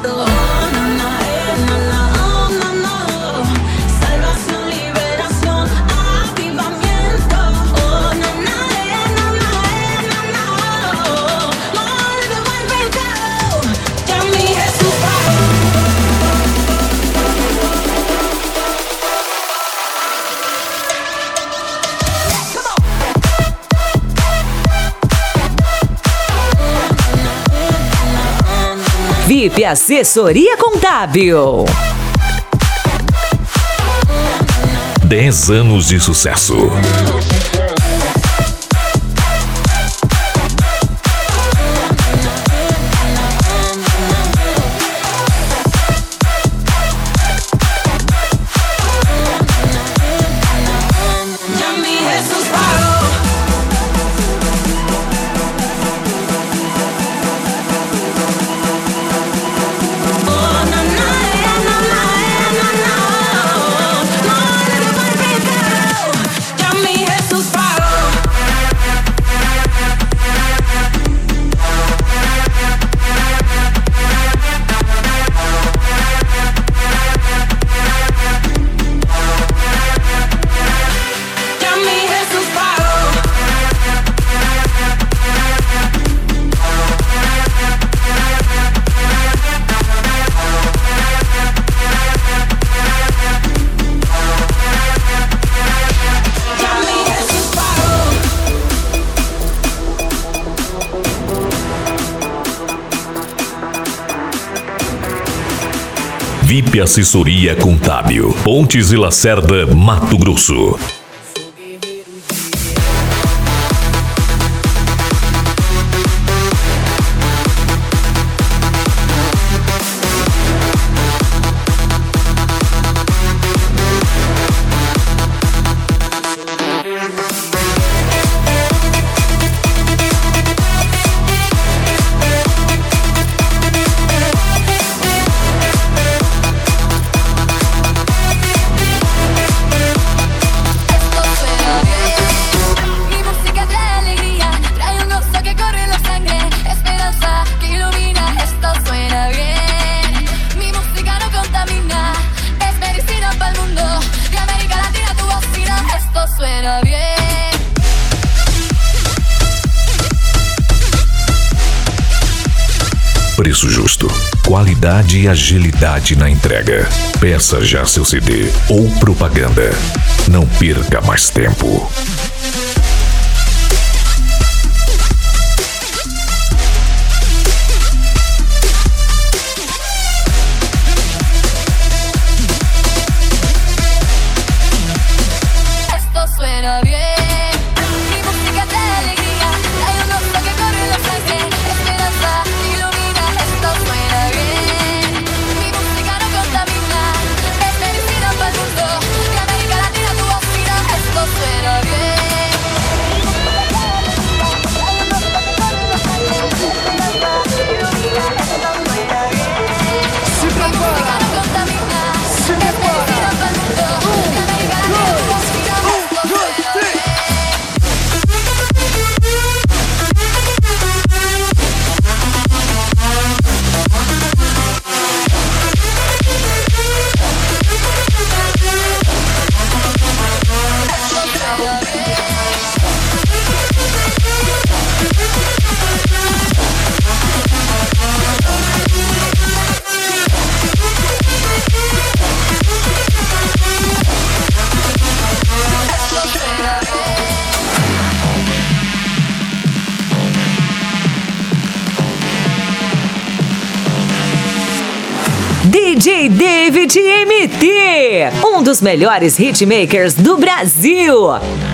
paro. Salvación, liberación, avivamiento. Oh, na, na, na, na, na, na. More than one window. Ya mi Jesús paró. VIP Assessoria Contábil. 10 anos de sucesso. Ya mi Jesús paró. Oh, na, na, na, na, na, na. More than one window. Ya mi Jesús paró. Ya mi Jesús paró. Ya mi Jesús paró. VIP Assessoria Contábil. Pontes e Lacerda, Mato Grosso. Esto suena bien. Mi música trae alegría, trae un gozo que corre en la sangre, esperanza que ilumina. Esto suena bien. Mi música no contamina, es medicina para el mundo. De América Latina tu bocina. Esto suena bien. Preço justo, qualidade e agilidade na entrega. Peça já seu CD ou propaganda. Não perca mais tempo. Esto suena bien. Mi música trae alegría, trae un gozo que corre en la sangre, esperanza que ilumina. Esto suena bien. Mi música no contamina, es medicina para el mundo. De América Latina tu bocina. Esto suena bien. Se Mi música prepara, no contamina, se es medicina para el mundo. De América Latina tu bocina. Esto suena bien. DJ David MT, um dos melhores hitmakers do Brasil.